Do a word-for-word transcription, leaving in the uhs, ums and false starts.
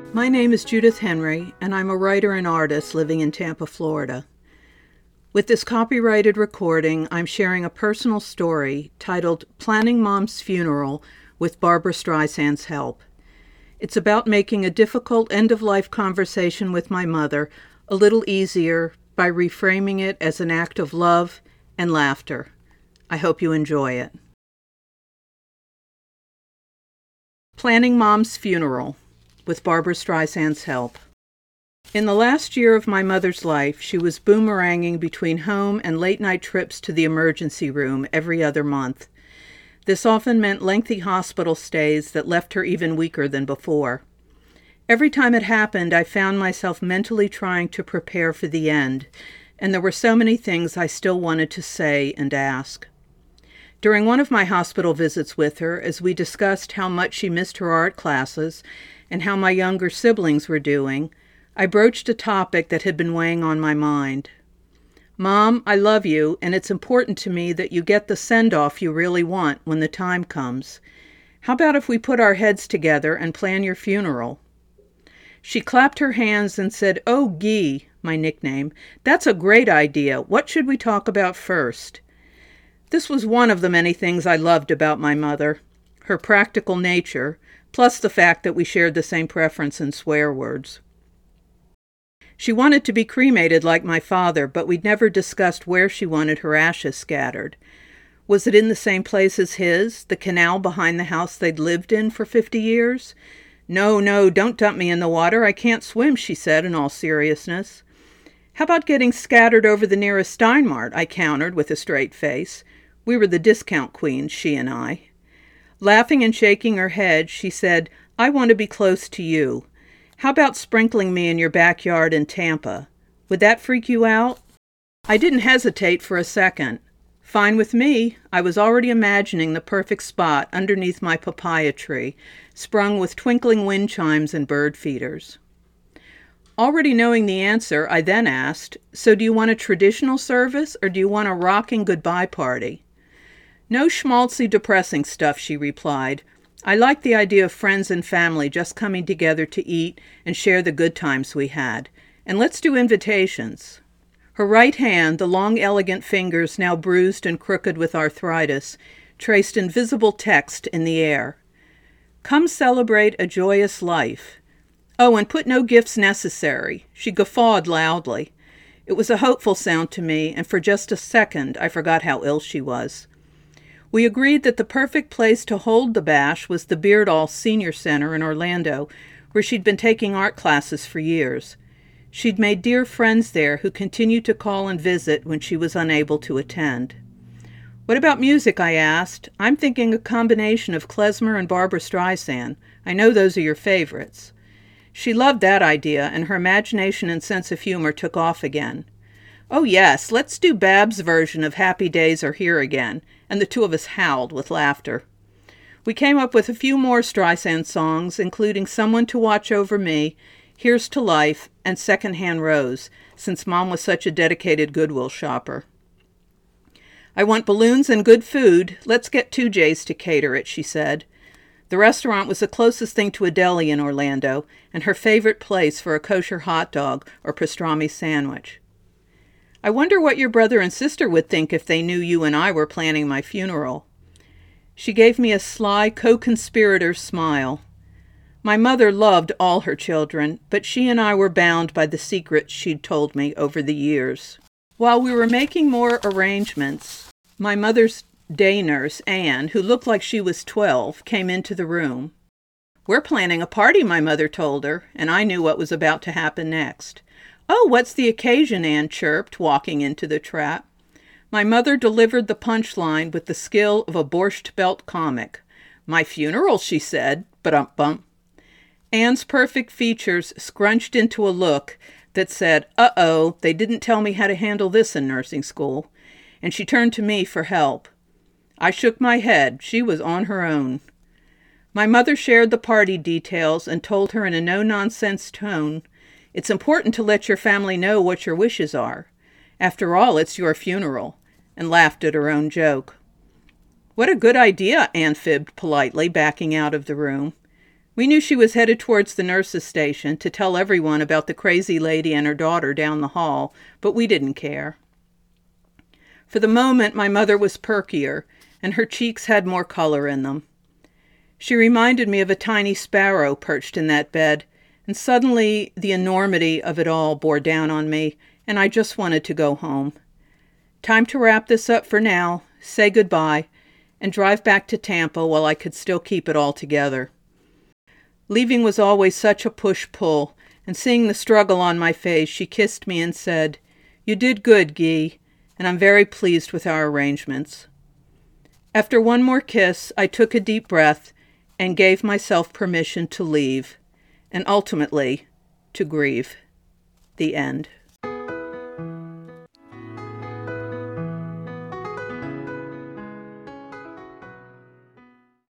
My name is Judith Henry, and I'm a writer and artist living in Tampa, Florida. With this copyrighted recording, I'm sharing a personal story titled Planning Mom's Funeral with Barbra Streisand's Help. It's about making a difficult end-of-life conversation with my mother a little easier by reframing it as an act of love and laughter. I hope you enjoy it. Planning Mom's Funeral with Barbra Streisand's Help. In the last year of my mother's life, she was boomeranging between home and late-night trips to the emergency room every other month. This often meant lengthy hospital stays that left her even weaker than before. Every time it happened, I found myself mentally trying to prepare for the end, and there were so many things I still wanted to say and ask. During one of my hospital visits with her, as we discussed how much she missed her art classes and how my younger siblings were doing, I broached a topic that had been weighing on my mind. Mom, I love you, and it's important to me that you get the send-off you really want when the time comes. How about if we put our heads together and plan your funeral? She clapped her hands and said, "Oh, Guy," my nickname, "that's a great idea. What should we talk about first?" This was one of the many things I loved about my mother, her practical nature, plus the fact that we shared the same preference in swear words. She wanted to be cremated like my father, but we'd never discussed where she wanted her ashes scattered. Was it in the same place as his, the canal behind the house they'd lived in for fifty years? "No, no, don't dump me in the water. I can't swim," she said in all seriousness. "How about getting scattered over the nearest Steinmart?" I countered with a straight face. We were the discount queens, she and I. Laughing and shaking her head, she said, "I want to be close to you. How about sprinkling me in your backyard in Tampa? Would that freak you out?" I didn't hesitate for a second. Fine with me. I was already imagining the perfect spot underneath my papaya tree, sprung with twinkling wind chimes and bird feeders. Already knowing the answer, I then asked, "So do you want a traditional service, or do you want a rocking goodbye party?" "No schmaltzy, depressing stuff," she replied. "I like the idea of friends and family just coming together to eat and share the good times we had. And let's do invitations." Her right hand, the long, elegant fingers now bruised and crooked with arthritis, traced invisible text in the air. "Come celebrate a joyous life. Oh, and put no gifts necessary." She guffawed loudly. It was a hopeful sound to me, and for just a second I forgot how ill she was. We agreed that the perfect place to hold the bash was the Beardall Senior Center in Orlando, where she'd been taking art classes for years. She'd made dear friends there who continued to call and visit when she was unable to attend. "What about music?" I asked. "I'm thinking a combination of klezmer and Barbra Streisand. I know those are your favorites." She loved that idea, and her imagination and sense of humor took off again. "Oh yes, let's do Bab's version of Happy Days Are Here Again," and the two of us howled with laughter. We came up with a few more Streisand songs, including Someone to Watch Over Me, Here's to Life, and Secondhand Rose, since Mom was such a dedicated Goodwill shopper. "I want balloons and good food. Let's get two J's to cater it," she said. The restaurant was the closest thing to a deli in Orlando, and her favorite place for a kosher hot dog or pastrami sandwich. "I wonder what your brother and sister would think if they knew you and I were planning my funeral." She gave me a sly co-conspirator smile. My mother loved all her children, but she and I were bound by the secrets she'd told me over the years. While we were making more arrangements, my mother's day nurse, Anne, who looked like she was twelve, came into the room. "We're planning a party," my mother told her, and I knew what was about to happen next. "Oh, what's the occasion?" Anne chirped, walking into the trap. My mother delivered the punchline with the skill of a Borscht Belt comic. "My funeral," she said, but-um-bump. Anne's perfect features scrunched into a look that said, "Uh-oh, they didn't tell me how to handle this in nursing school," and she turned to me for help. I shook my head. She was on her own. My mother shared the party details and told her in a no-nonsense tone, "It's important to let your family know what your wishes are. After all, it's your funeral," and laughed at her own joke. "What a good idea," Anne fibbed politely, backing out of the room. We knew she was headed towards the nurse's station to tell everyone about the crazy lady and her daughter down the hall, but we didn't care. For the moment, my mother was perkier, and her cheeks had more color in them. She reminded me of a tiny sparrow perched in that bed, and suddenly the enormity of it all bore down on me, and I just wanted to go home. Time to wrap this up for now, say goodbye, and drive back to Tampa while I could still keep it all together. Leaving was always such a push-pull, and seeing the struggle on my face, she kissed me and said, "You did good, Guy, and I'm very pleased with our arrangements." After one more kiss, I took a deep breath and gave myself permission to leave, and ultimately to grieve. The end.